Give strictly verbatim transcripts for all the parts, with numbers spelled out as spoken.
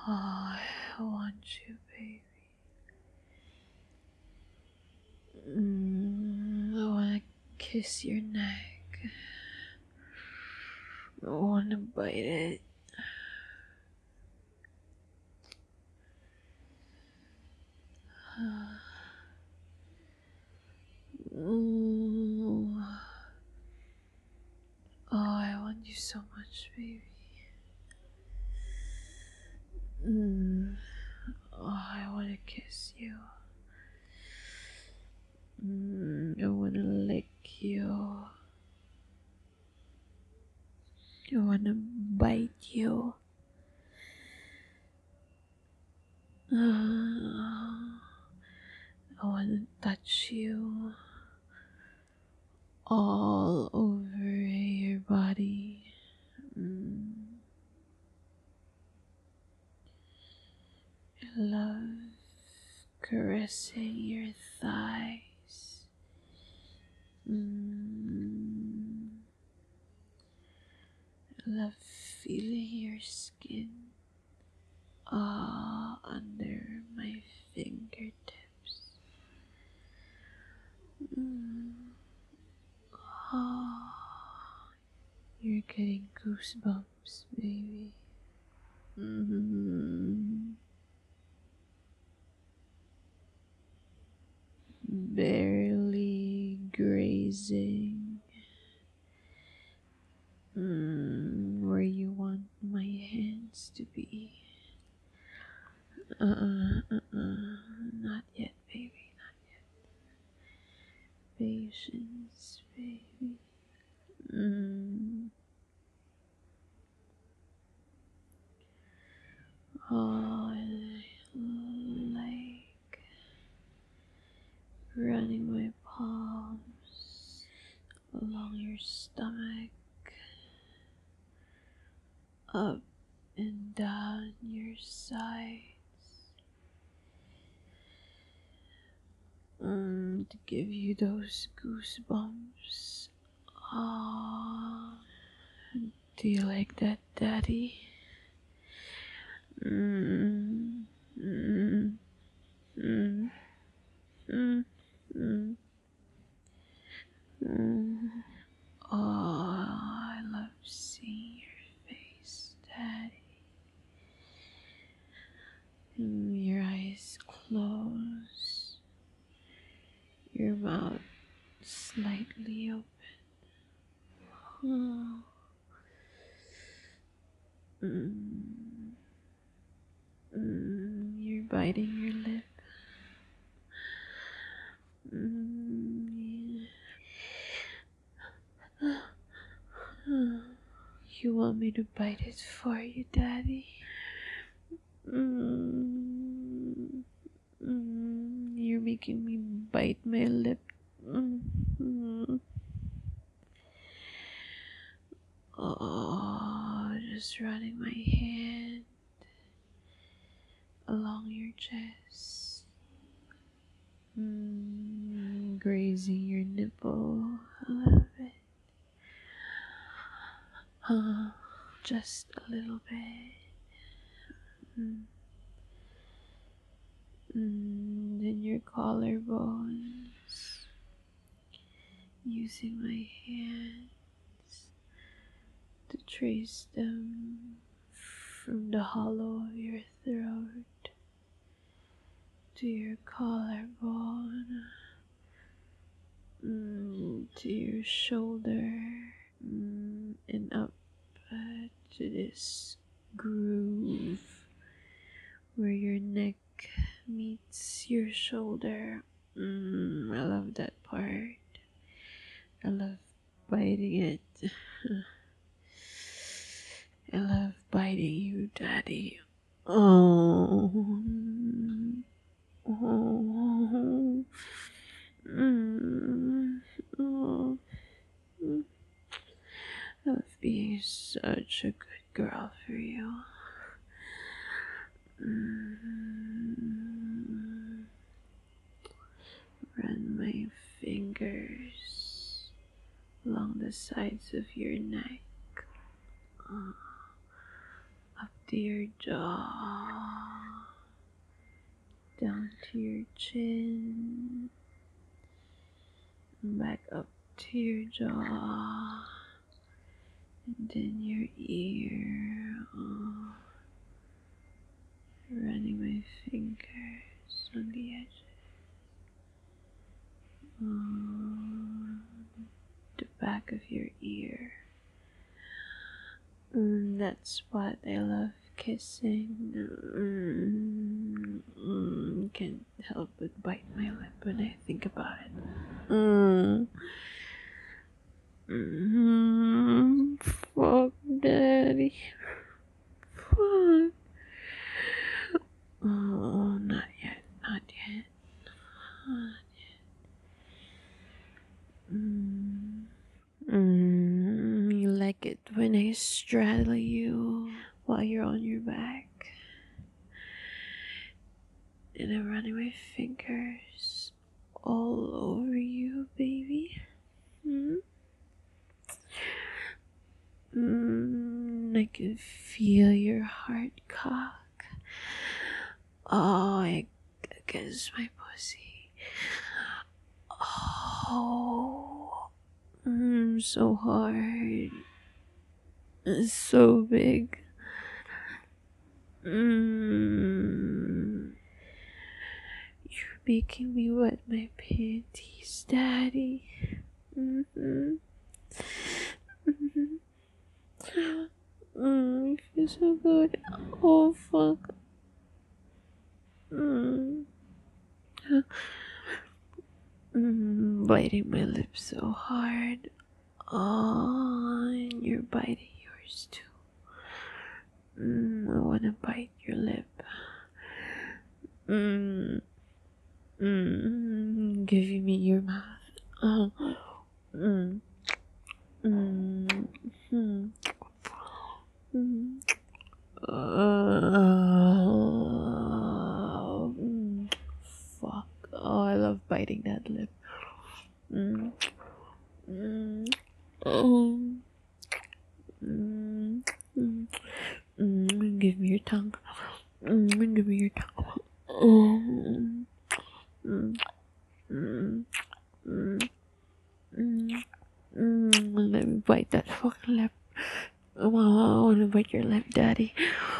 Oh, I want you, baby. Mm, I wanna kiss your neck. I wanna bite it. Ooh. Oh, I want you so much, baby. Mm. Oh, I wanna kiss you. Mm, I wanna lick you. I wanna bite you. Uh, I wanna touch you all over your body. Mm. I love caressing your thighs. Mm. I love feeling your skin all under my fingertips. Mm. Oh, you're getting goosebumps, baby. Mm. Barely grazing mm, where you want my hands to be. Uh-uh, uh-uh, not yet, baby, not yet. Patience, baby. Mm. Oh, I like running my palms along your stomach, up and down your sides, mm, to give you those goosebumps. Ah, do you like that, Daddy? Mm, mm, mm, mm, mm, mm. Oh, I love seeing your face, Daddy. Mm, your eyes closed, your mouth slightly open. Oh. Mm, mm, you're biting your lip. Mm, yeah. You want me to bite it for you, Daddy? Mm, mm, you're making me bite my lip. Mm, mm. Oh, just running my hand along your chest, mm, grazing your nipple. I love it. Uh, just a little bit. Mm. Mm, then your collarbones, using my hands to trace them from the hollow of your throat to your collarbone, mm, to your shoulder, mm, and up uh, to this groove where your neck meets your shoulder. Mm, I love that part. I love biting it. I love biting you, Daddy. Oh. Oh. Mm. Oh. I love being such a good girl for you. Mm. Run my fingers along the sides of your neck, uh, up to your jaw, down to your chin, back up to your jaw, and then your ear. Oh, running my fingers on the edges. Oh, the back of your ear. Mm, that spot I love kissing. Mm, mm, can't help but bite my lip when I think about it. Mm. Mm, fuck, daddy. Fuck. Oh, not yet, not yet. Not yet. Mm. Mm, you like it when I straddle you while you're on your back. And I'm running my fingers all over you, baby. Mm. Mm, I can feel your heart cock. Oh, I against my pussy. Oh, mm, so hard. It's so big. Mm. You're making me wet my panties, daddy. Mm-hmm. Mm-hmm. Mm, it feels so good. Oh, fuck. Mm. Mm, biting my lips so hard. Oh, and you're biting yours too. Mm, I wanna bite your lip. Mm, mm, give me your mouth. Oh, mm, mm, mm, mm. Uh, mm, fuck. Oh, I love biting that lip. Mm, mm, oh, mm, mm, mm, give me your tongue. Mm, give me your tongue. Oh, mm, mm, mm, mm, mm, mm. Let me bite that fucking lip. Oh, I wanna bite your lip, daddy.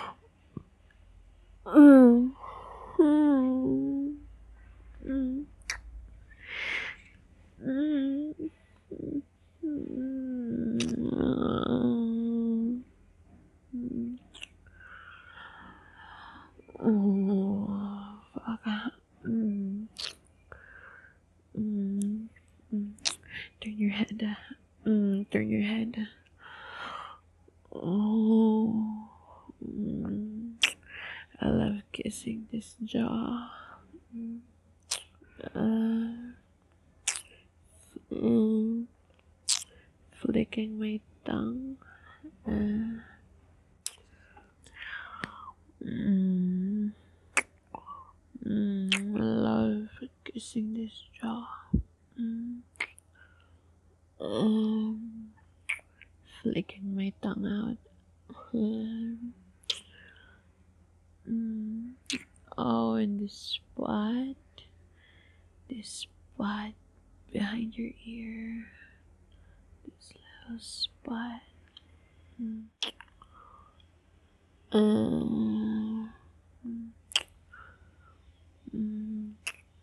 Mm, mm, mm. Mm. Mm. Oh, fuck. Mm. Mm. Mm. Turn your head. Mm. Turn your head. Oh. Mm. I love kissing this jaw. Mm. Uh, mm. Flicking my tongue. Uh, mm. Mm. I love kissing this jaw. Mm. Um, flicking my tongue out. Um, mm. Oh, and this spot, this spot behind your ear, this little spot. Mm. Um, mm.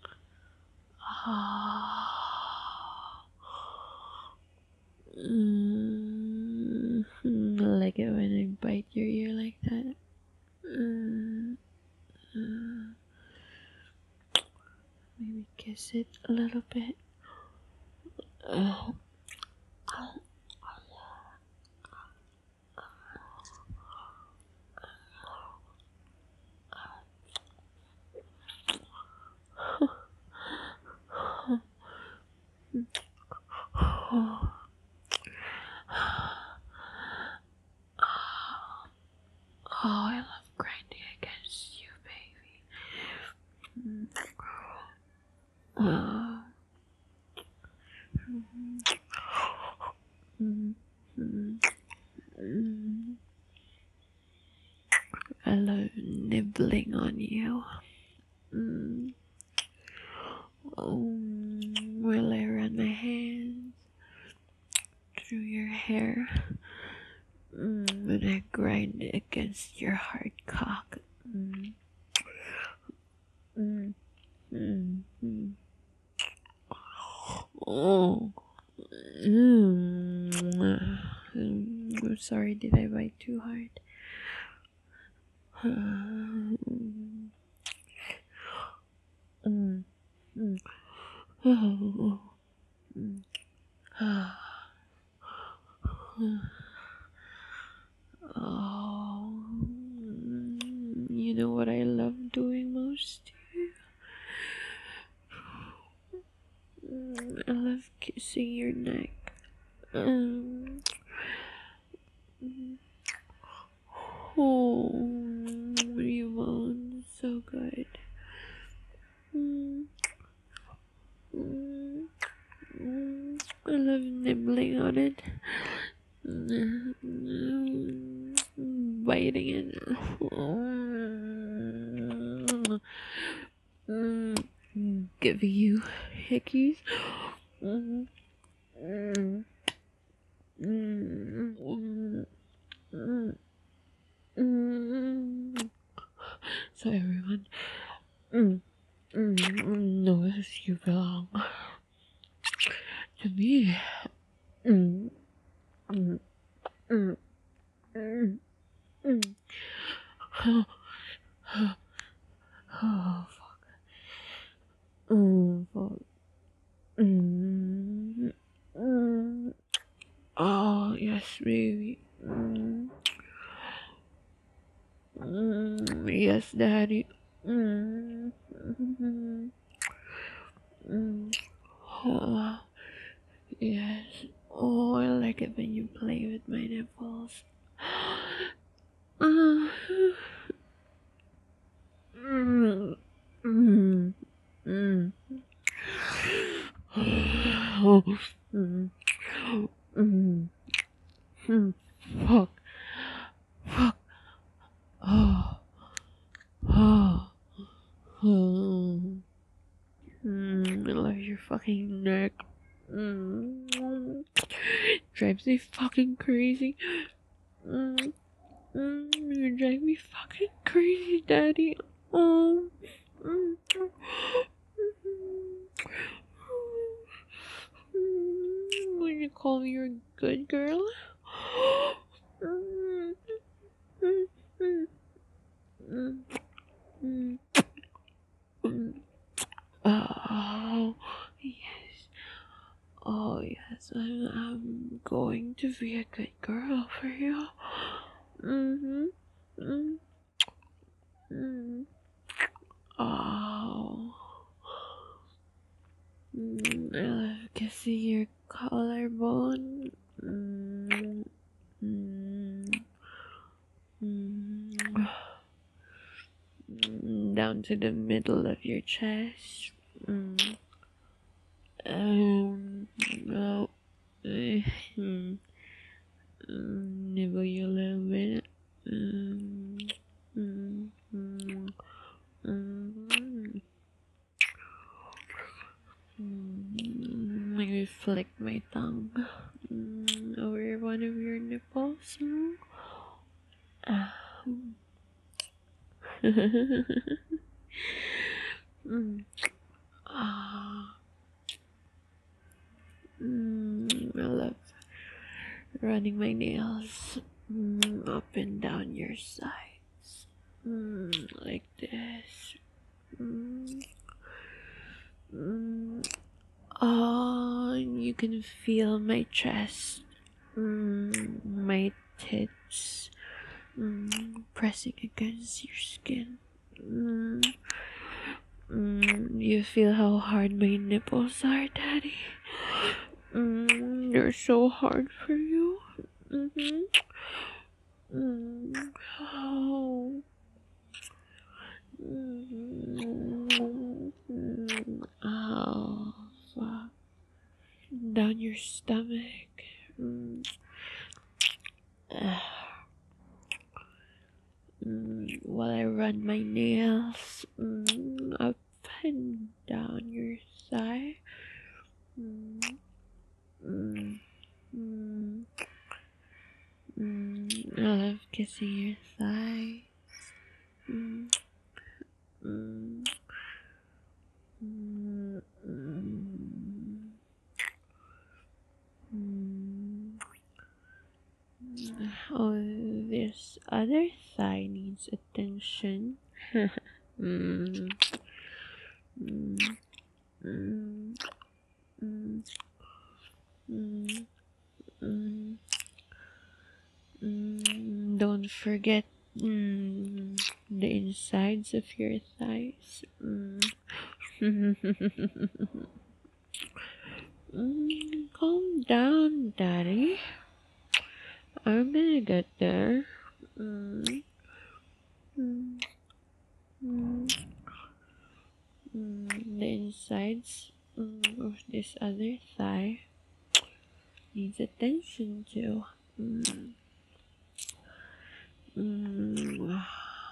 Ah. Mm. I like it when I bite your ear like that. Mm. Mm. Maybe kiss it a little bit. Uh. Oh. Oh, I love grinding against you, baby. Mm. Oh. Mm. Mm. Mm. I love nibbling on you. Mm. Um, will I run my hands through your hair? Mm, when I grind it against your hard cock. Mm. Mm. Mm. Mm. Oh. Mm. I'm sorry, did I bite too hard? Mm. Mm. Oh. Mm. Oh. You know what I love doing most? I love kissing your neck. Um, oh, you moan so good. Mm, mm, mm. I love nibbling on it, mm, biting it. Mm, giving you hickeys. Mm, mm, mm, mm, mm, mm. So everyone mm, mm, mm, knows you belong to me. Mm, mm, mm, mm, mm. Oh, fuck. Mm, fuck. Mm, mm. Oh, yes, baby. Mm, mm, yes, daddy. Mm, mm, mm. Oh, yes. Oh, I like it when you play with my nipples. Mm, mm, mm, mm. Oh, mm, mm, mm. Fuck, fuck. Oh, oh, oh. Mm, I love your fucking neck. Mm. Drives me fucking crazy. Mm, mm, you drive me fucking crazy, daddy. Oh. Mm. When you call me your good girl. Mm, mm, mm, mm, mm, mm. Oh, yes. Oh, yes. I'm, I'm going to be a good girl for you. Mm-hmm. Mm, mm. Oh. Mm, I love kissing your collarbone. Mm, mm, mm. Mm, down to the middle of your chest. Mm. Um, no. Mm, nibble you a little bit. Um, mm, mm, mm, mm. Maybe flick my tongue mm, over one of your nipples. Mm. Ah. mm. Ah. Mm, I love running my nails mm, up and down your sides. Mm, like this. Mm, mm. Oh, you can feel my chest, mm, my tits mm, pressing against your skin. Mm, mm, you feel how hard my nipples are, Daddy? Mm, they're so hard for you. Mm-hmm. Mm. Oh. Mm. Oh, fuck. Down your stomach. Mm. mm, while I run my nails mm, up and down your thigh. Mm, mm, mm, mm. I love kissing your thigh. Mm, mm, mm, mm, mm. Oh, this other thigh needs attention. mm, mm, mm, mm, mm, mm, mm. Don't forget mm, the insides of your thighs. Mm. mm, calm down, Daddy. I'm gonna get there. Mm, mm, mm. Mm, the insides mm, of this other thigh needs attention too. Mm, mm.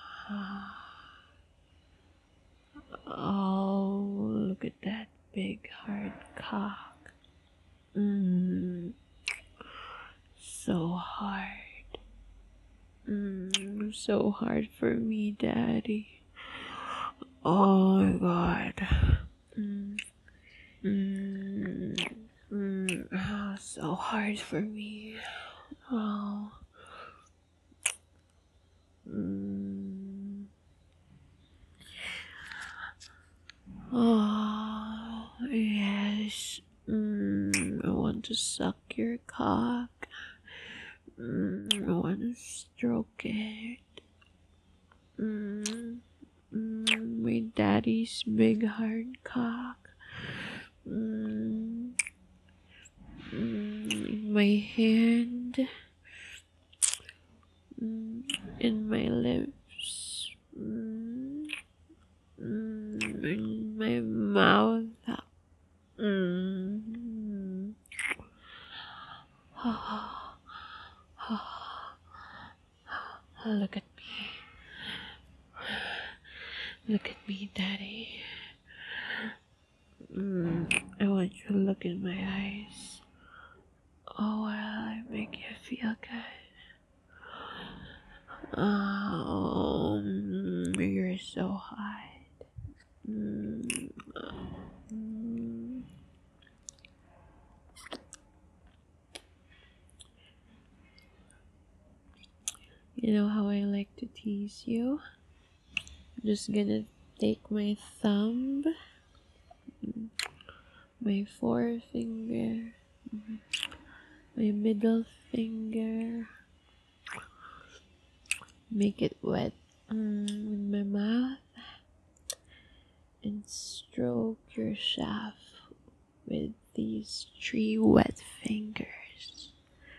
Oh, look at that big hard cock. Mm, so hard. Mm, so hard for me, Daddy. Oh my God. Mm, mm, mm. Oh, so hard for me. Oh. Mm. Oh, yes. Mm, I want to suck your cock. Mm, I want to stroke it. Mm, mm, my daddy's big hard cock. Mm, mm, my hand. Mm, in my lips. Mm, mm, in my mouth. Mm. Look at me. Look at me, Daddy. Mm. I want you to look in my eyes. Oh, while I make you feel good. Oh, mm, you're so hot. Mm. Mm. You know how I like to tease you? I'm just gonna take my thumb, my forefinger, my middle finger, make it wet mm, in my mouth, and stroke your shaft with these three wet fingers.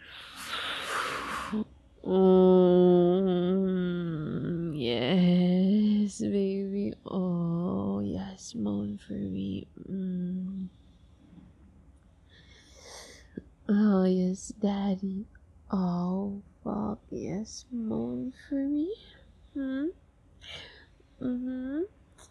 Mm, yes, baby. Oh, yes, moan for me. Mm. Oh, yes, Daddy. Oh, fuck, yes, moan for me. Hmm? Mm-hmm.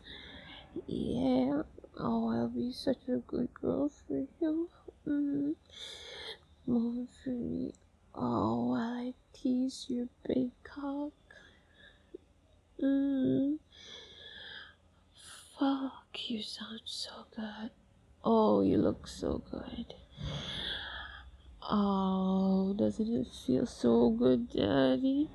Yeah. Oh, I'll be such a good girl for you. Mm-hmm. Moan for me. Oh, while I tease your big cock. Mm. Fuck, you sound so good. Oh, you look so good. Oh, doesn't it feel so good, Daddy?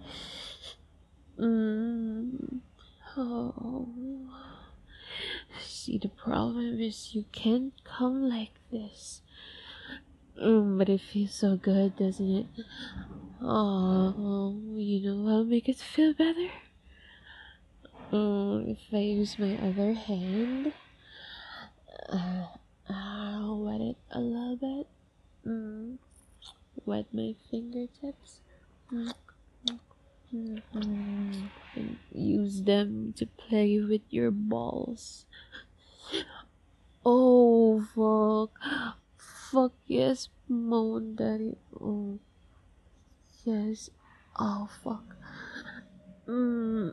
Mm. Oh. See, the problem is you can't come like this. Mm, but it feels so good, doesn't it? Oh, you know I'll make it feel better? Mm, if I use my other hand, uh, I'll wet it a little bit. Mm, wet my fingertips. Mm, mm, mm, and use them to play with your balls. Oh, fuck. Fuck yes, moan, Daddy. Oh, yes. Oh, fuck. Mm,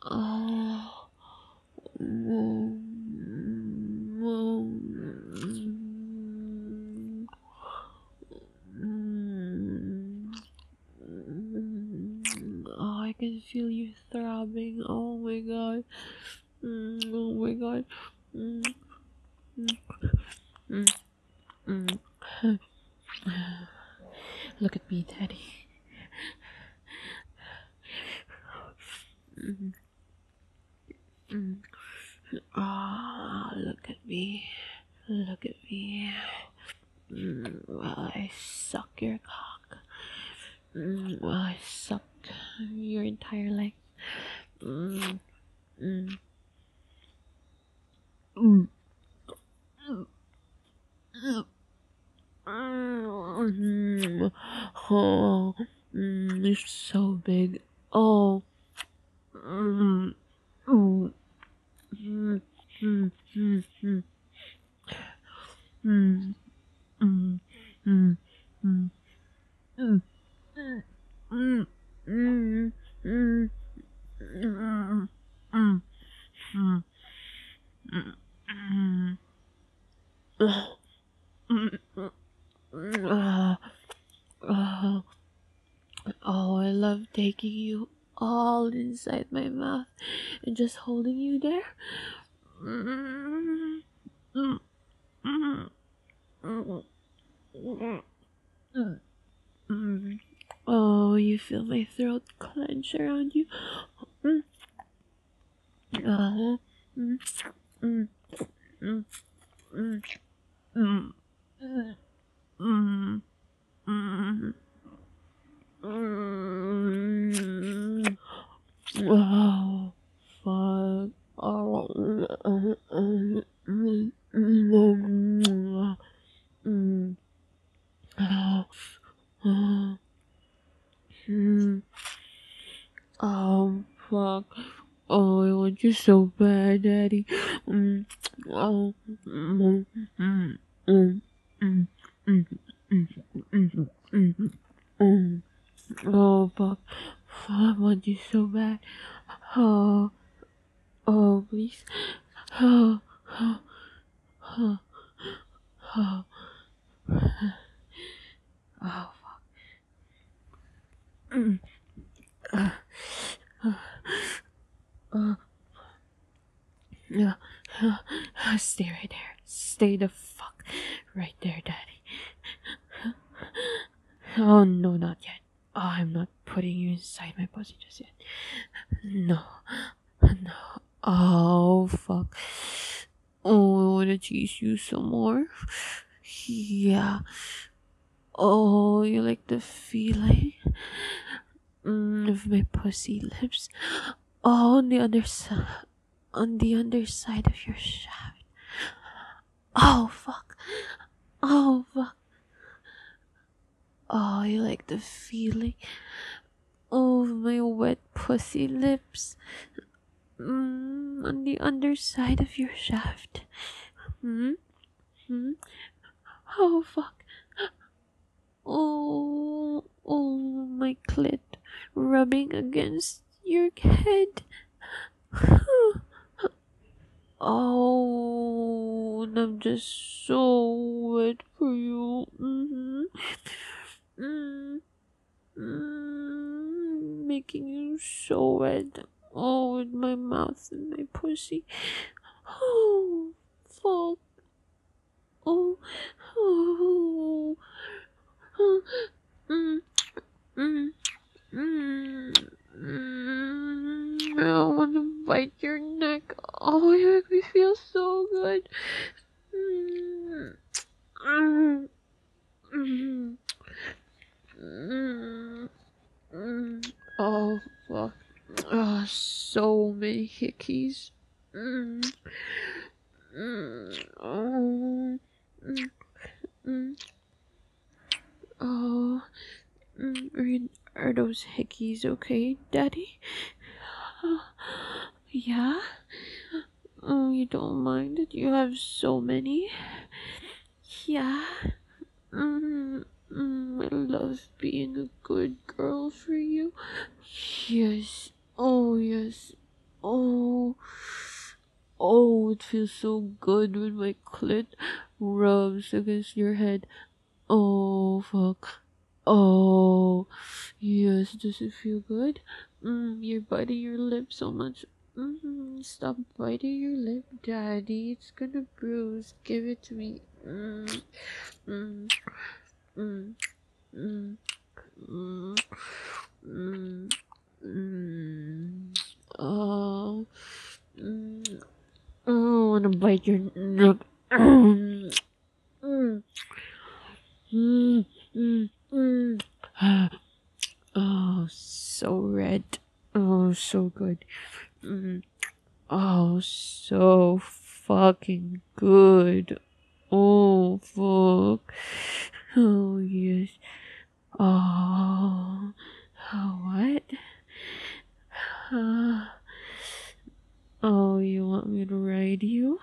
Oh. Mm. Mm. Oh, I can feel you throbbing. Oh my god. Mm, oh my god. Mm, mm, mm, mm. Look at me, Daddy. Mm, mm. Ah, look at me. Look at me. Mm, while I suck your cock. Mm, while I suck your entire leg. Mm, mm, mm, mm, mm, mm. Oh, mm, you're so big. Oh, mm, mm, mm, mm, mm, mm, mm, mm, mm, mm, mm, mm, mm, mm, mm, mm, mm, mm. Ugh, mm, mm, mm, ah, ah. Oh, I love taking you all inside my mouth and just holding you there. Mm, mm, mm, mm, mm, mm, mm. Oh, you feel my throat clench around you. Mm, uh, mm, mm, mm, mm, mm, mm, mm, mm, mm. Oh, fuck. Oh, mm, mm, mm, mm, mm. Oh, oh, mm. Oh, fuck. Oh, I want you so bad, Daddy. Mm. Oh, mm, mm, mm, mm, mm, mm, mm, mm, mm. Oh, fuck. I want you so bad. Oh, oh, please. Oh, oh, oh, oh, oh, fuck. Mm. Uh, uh, uh, uh, uh, uh, stay right there. Stay the fuck right there, Daddy. Oh, no, not yet. Oh, I'm not putting you inside my pussy just yet. No, no. Oh, fuck. Oh, I wanna tease you some more. Yeah. Oh, you like the feeling mm, of my pussy lips? Oh, on the other side, on the underside of your shaft. Oh, fuck. Oh, fuck. Oh, you like the feeling of my wet pussy lips mm, on the underside of your shaft. Hmm? Hmm? Oh, fuck. Oh, oh, my clit rubbing against your head. Oh, and I'm just so wet for you. Mm-hmm. Mm, mm, making you so wet. Oh, with my mouth and my pussy. Oh, fuck. Oh, oh, oh. Mm, mm, mm, mm. I want to bite your neck. Oh, you make me feel so good. Mm, mm, mm, mm, mm. Oh, fuck. Oh, so many hickeys. Mm, mm, oh, mm, mm. Oh, mm, are, you, are those hickeys okay, Daddy? Yeah? Oh, you don't mind that you have so many? Yeah? Mm, mm, I love being a good girl for you. Yes. Oh, yes. Oh, oh, it feels so good when my clit rubs against your head. Oh, fuck. Oh, yes, does it feel good? Mm, you're biting your lip so much. Mm, stop biting your lip, Daddy. It's gonna bruise. Give it to me. Mm, mm, mm, mm, mm, mm, mm. Oh, mm, oh, I wanna bite your neck. Mm, mm, mm, mm, mm. Oh, so red. Oh, so good. Mm. Oh, so fucking good. Oh, fuck. Oh, yes. Oh, oh what? Uh, oh, you want me to ride you?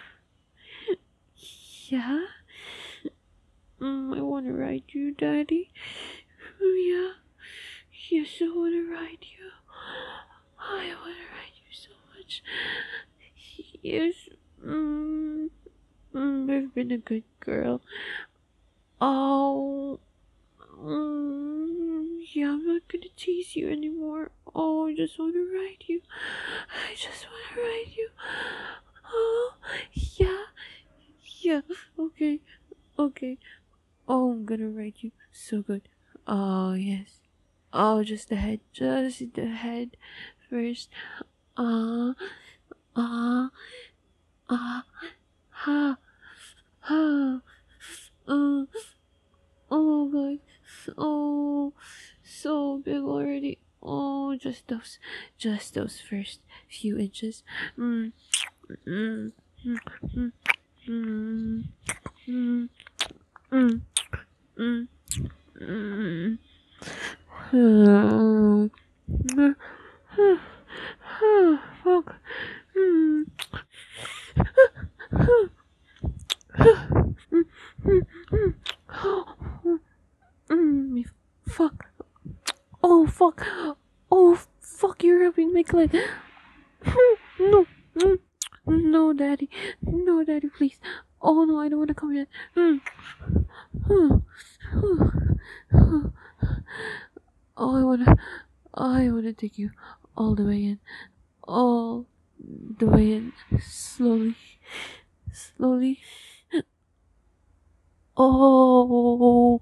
Yeah? Mm, I want to ride you, Daddy. Oh, yeah. Yes, I want to ride you. I want to ride you so much. Yes. Mm, mm, I've been a good girl. Oh. Mm, yeah, I'm not gonna tease you anymore. Oh, I just want to ride you. I just want to ride you. Oh, yeah. Yeah. Okay. Okay. Oh, I'm gonna ride you. So good. Oh, yes. Oh, just the head. Just the head first. Ah. Uh, ah. Uh, ah. Ha. Ha. Uh, oh, God. Oh, so big already. Oh, just those, just those first few inches. Mm, mm, mm, mm, mm, mm, mm, mm, mm. Mm. Fuck. Mm. Mm. Fuck. Oh, fuck. Oh, fuck, you're rubbing my clit. No. Mm. No, Daddy. No, Daddy, please. Oh, no, I don't want to come yet. Mm. Oh, I wanna, I wanna take you all the way in, all the way in, slowly, slowly. Oh,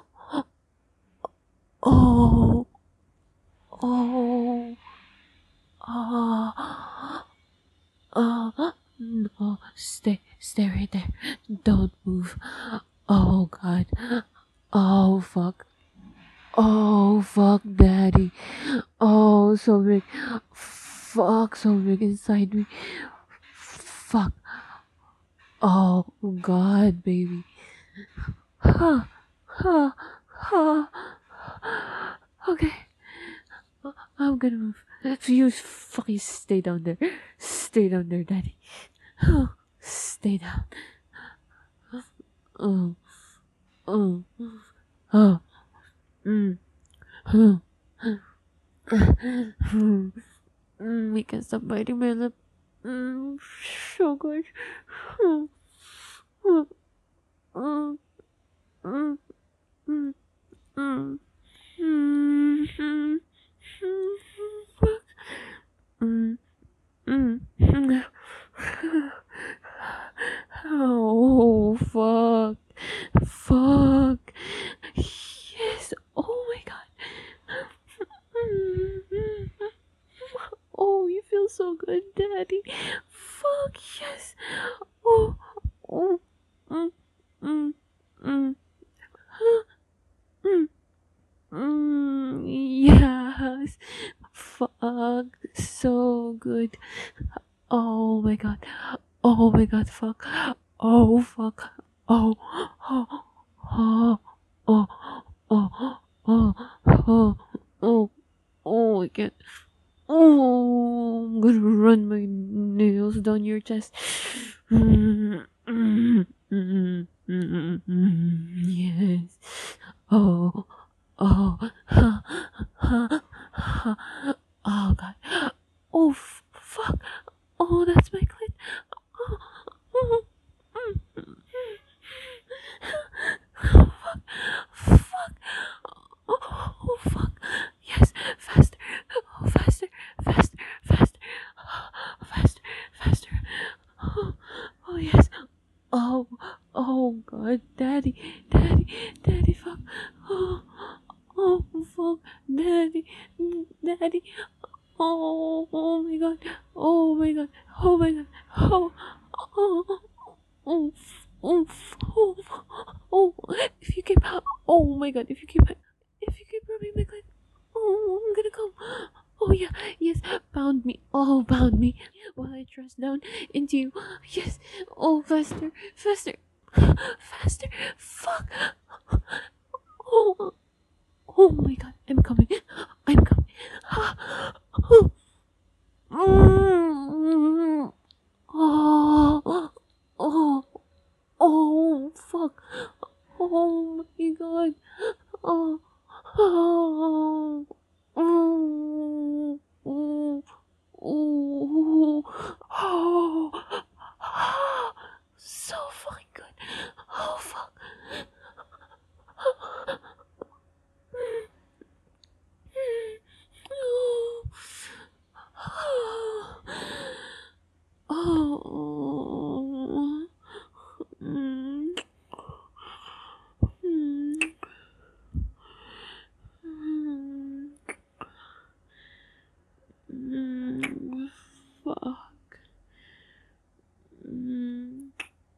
oh, oh, oh, oh, no, stay, stay right there. Don't move. Oh, God. Oh, fuck. Oh, fuck, Daddy. Oh, so big. Fuck, so big inside me. Fuck. Oh, God, baby. Ha, ha, ha. Okay. I'm gonna move. You fucking stay down there. Stay down there, Daddy. Oh, stay down. Oh, oh, oh. Mm. Oh. Mm. Mm, we can stop biting my lip. Mm, so good. Mm, mm, mm, mm, mm, mm, mm, mm, mm, mm, mm. Oh, fuck. Fuck. Yes. Oh my god. Oh, you feel so good, Daddy. Fuck yes. Oh, oh, mm, mm, mm, mm, mm, yes. Fuck, so good. Oh my god. Oh my god, fuck. Oh fuck. Oh, oh, oh, oh, oh, oh, oh, oh, oh, I can't. Oh, I'm gonna run my nails down your chest. Mm, mm, mm, mm, mm, yes. Oh, oh, ha, ha, ha. Oh God. Oh, f- fuck. Oh, that's my clit. Oh, oh, mm, mm. Fuck. Fuck. Oh, oh, fuck. Yes, faster. Oh, faster. Faster. Faster. Faster. Faster. Oh, oh yes. Oh, oh God, Daddy, Daddy, Daddy, fuck. Oh, oh, fuck, Daddy, Daddy. Oh, oh my God. Oh my God. Oh my God. Oh, oh, oh, oh, oh, oh. If you keep, oh my God. If you keep, if you keep rubbing my clit, oh, I'm gonna come. Oh yeah, yes, bound me. Oh, bound me while I thrust down into you. Yes. Oh, faster, faster, faster. Fuck. Oh, oh my God. I'm coming. I'm coming. Oh. Mm. Oh, oh, oh, fuck. Oh my God. Oh, oh, oh, oh, oh, oh, so fucking good. Oh, fuck. Oh. Mm. Mm. Mm. Mm. Fuck. Mm.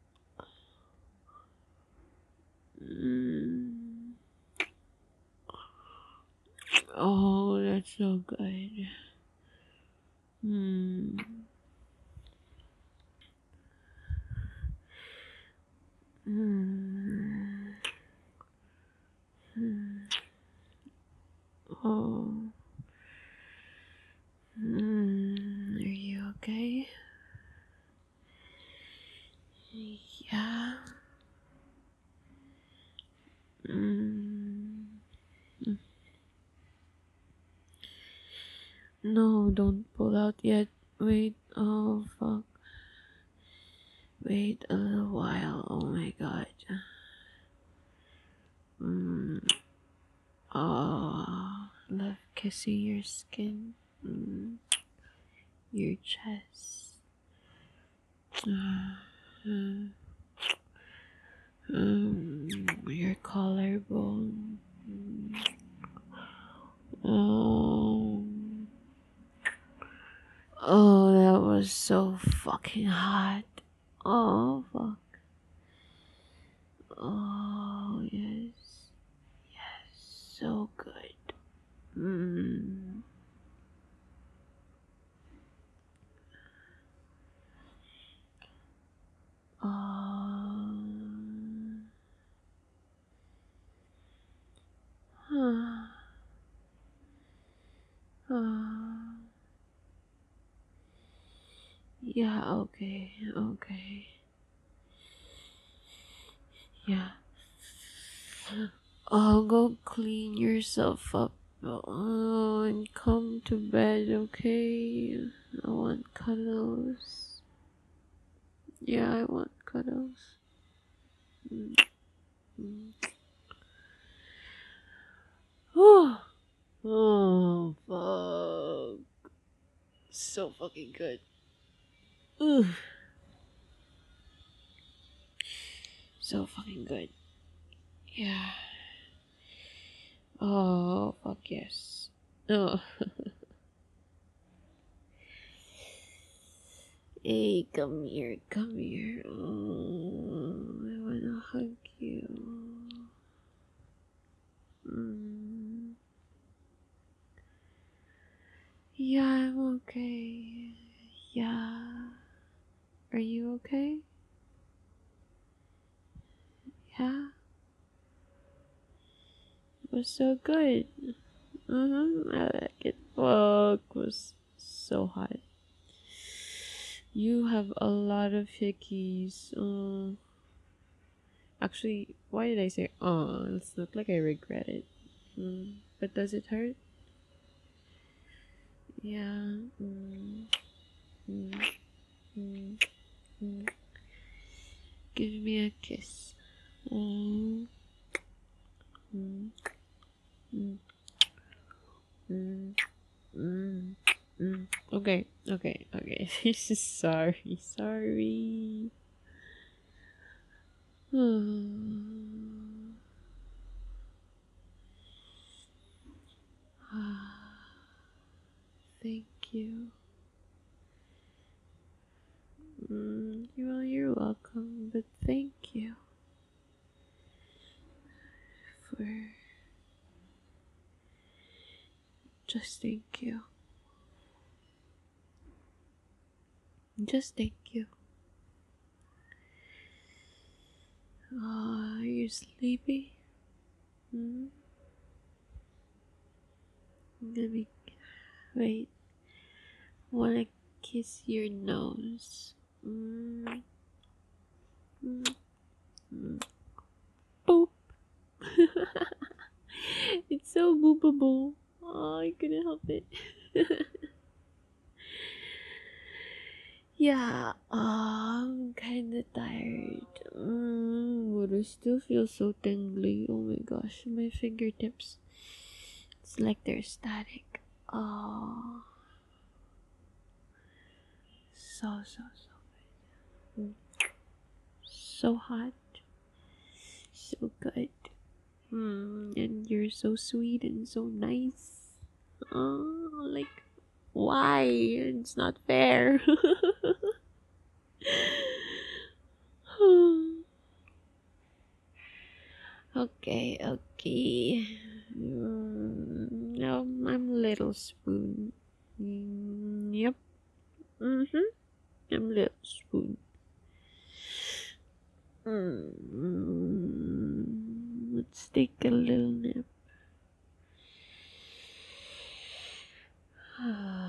Mm. Oh, that's so good. Mm. Mm. Mm. Oh. Mm. Are you okay? Yeah. Mm. No, don't pull out yet. Wait. Oh, fuck. Wait a little while. Oh my God. Mm. Oh, love kissing your skin. Mm. Your chest. Mm. Mm. Your collarbone. Mm. Oh. Oh, that was so fucking hot. Oh, fuck. Oh, yes. Yes, so good. Mm. Um. Uh, uh, yeah, okay, okay. Yeah. Oh, go clean yourself up. Oh, and come to bed, okay? I want cuddles. Yeah, I want cuddles. Mm. Mm. Oh, oh, fuck. So fucking good. Ooh. So fucking good. Yeah. Oh, fuck yes. Oh. Hey, come here, come here. Oh, I wanna hug you. Mm. Yeah, I'm okay. Yeah. Are you okay? Yeah. It was so good. Mm-hmm. I like it. Fuck, it was so hot. You have a lot of hickeys. Uh, actually, why did I say oh? It's not like I regret it. Mm. But does it hurt? Yeah. Mm. a kiss. Mm. Mm. Mm. Mm. Mm. Mm. Okay, okay, okay. Sorry, sorry. Thank you. Mm, well, you're welcome, but thank you for just thank you. Just thank you. Oh, are you sleepy? Hmm? Let me wait. Wanna kiss your nose? Mm. Mm. Mm. Boop. It's so boopable. Oh, I couldn't help it. Yeah, I'm kinda tired. Mm, but I still feel so tingly. Oh my gosh, my fingertips. It's like they're static. Oh, so, so, so good. Mm, so hot. So good. Mm, and you're so sweet and so nice. Oh, like, why? It's not fair. Okay, okay. Mm, no, I'm little spoon. Mm, yep. Mm-hmm. I'm little spoon. Mm, let's take a little nap.